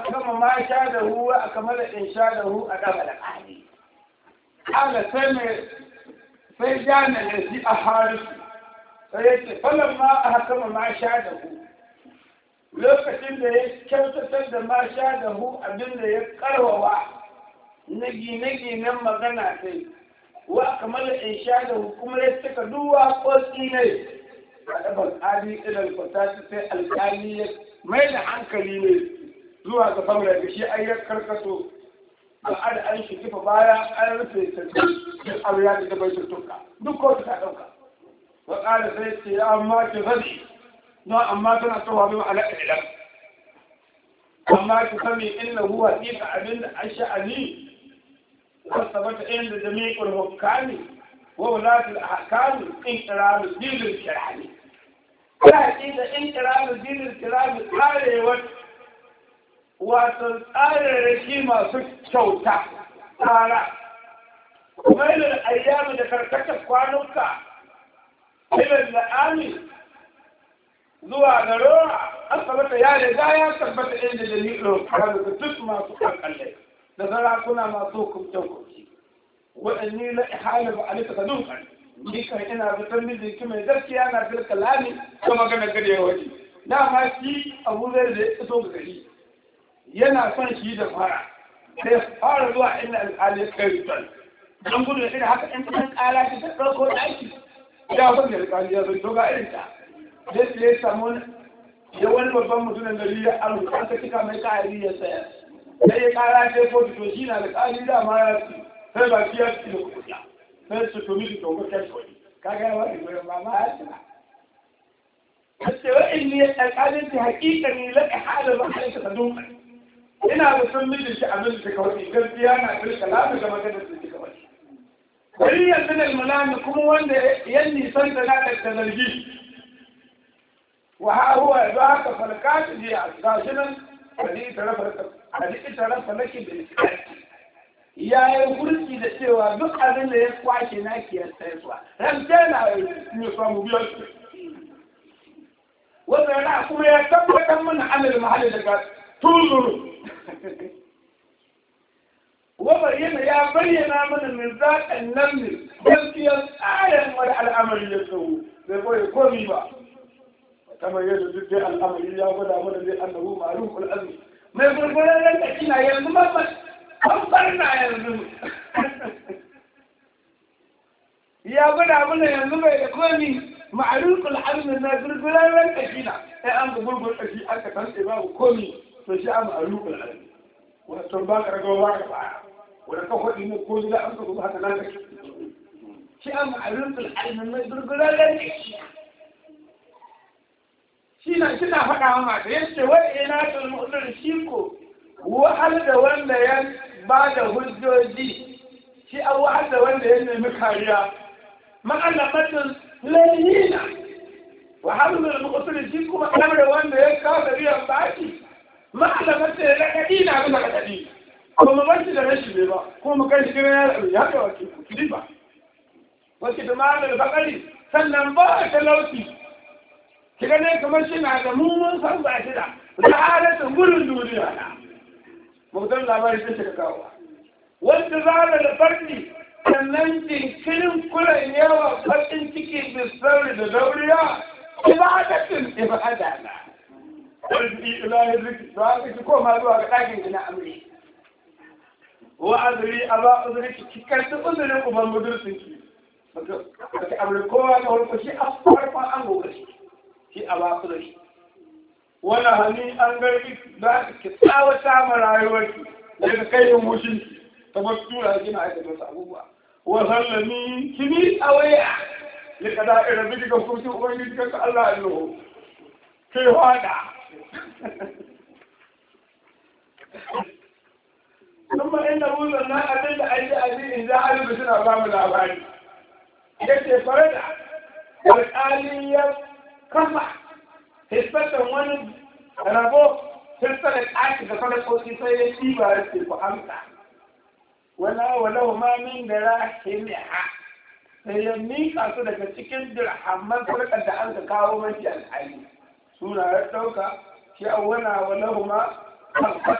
kama ma sha da hu a kamar in sha da hu a ɗaba da ƙali ƙala sai jana da shi a harisu sai ya ce falon ma a hakama ma sha da hu lokacin da ya kyautatar da ma sha da hu abin da ya karwawa na gine-ginen magana sai wa kamar in sha da hu kuma ya cika duwa ƙoƙi ne a ɗaban ƙali idan kwata sai alƙali ya mai da hankali ne zuwa ga famar da shi ayyar karkato ba a da an shi kifa baya an rufe ta duk abu ya da bai tuttuka duk kotu ta ɗauka wa ƙara sai ce ya amma ki zani don amma tana tsohuwa bin alaƙa ilan amma ki sani inna huwa ɗiƙa abin da an sha'ani wasa bata inda jami'ul hukami wa wulatul ahkami in kiramu dilil kirani ta haƙiƙa in kiramu dilil kirani tsarewar wato tsararraki masu kyauta tsara mailar ayyamu da karkatar kwanuka ilar la'ami zuwa ga ro'a an tabbata ya riga ya tabbata inda dalilin karatu duk masu kankalle da sarakuna masu hukumce-hukumci waɗanne na ihala ba a lika ka dukkan ni kan ina zaton mijinki mai gaskiya na fil kalami ta magana gare waje dama shi abu zai da ya iso ga gari yana son shi da fara sai fara zuwa inda alƙali ya kai rital don gudu da irin haka in ɗan ƙara shi ta ɗauko ɗaki ya ban da alƙali ya zai doga irin ta sai ya samu ya wani babban mutumin gari ya aru an ta kika mai ƙari ya tsaya sai ya ƙara sai kotu to shi na alƙali dama ya ci sai ba shi ya ci da kuɗi sai su tumi su togo kai kuɗi kaga ya wani goyon ba ma ya ci na sai wa'in ne alƙalin ta haƙiƙa ne laƙa halar ba halatta ta dunƙa ina da sun mijin shi abin da kawai gaskiya na firka lafi ga maganar da suka wani wani yanzu da mulani kuma wanda ya nisan da na da zargi wa huwa za ka falka ta je a gashi nan kadi ita rafa nake da iskaki ya yi hurci da cewa duk abin da ya kwashe na ke sayarwa rance na ne samu biyar su wanda yana kuma ya tabbatar mana amal mahalli daga tuzuru وبينا يا بينا من ذاك النمل gaskiyar tsarin wani al'amari ya tsawo zai bai komi ba kamar yadda duk dai al'amari ya gwada mana zai annabu ma'aruf al'azmi mai gurgurar ranka kina yanzu mamman an barna yanzu ya gwada mana yanzu bai da komi ma'aruf al'azmi na gurgurar ranka kina sai an ga gurgur kashi aka tantse babu komi to shi an ma'aruf al'azmi wato ba ka rago ba ka baya wanda ka kwaɗi ne ko gida an kasu haka nan kake shi an ma'arin al'almin mai gurguraren ne shi na faɗa wa mata ya ce wani ina ta mu'udur shi ko wahal da wanda ya ba da hujjoji shi an wahal da wanda ya nemi kariya ma'alamatin lalina wahal da mu'udur shi kuma kamar wanda ya kawo da biyan baki ma'alamatin raɗaɗi na bisa raɗaɗi kuma ba shi da rashi ne ba kuma kai shi gina ya ga wace kudi ba wace da ma'anar bakari sannan ba a talauci kiga ne kamar shi na da mummun san ba shi da halatta gurin duniya na mutum labari sai shiga kawo wanda zara da farki sannan jinkirin kuren yawa bakin ciki bisari da dauriya ibadatin ibada na wani ilahi ziki da haka ki koma zuwa ga ɗakin gina amri wa'azuri a ba uzuri ki karɓi uzurin uban budurcinki baka amri kowa ga wani shi a farkon an gobe shi a ba uzuri wani hani an garbi za ki tsawata ma rayuwarki daga kai yin mushinki ta ba tura kina aikata wasu abubuwa wa sallami kimi a waya ya kada irin bidi ga kursi ubangiji kanka Allah ya nuhu kai wada ثم إنه لنا أدل أجل إذا علم سنة أمام الأباني يكي فرد والآلية كفع هسبة من ربو هسبة الآية كفر قوتي سيئة يكي فهمتا ولو ما من دراهمها سيميك أصدق cikin dirhamman sarkar da an ka kawo mafi alhali suna ya ɗauka shi a wana walahu ma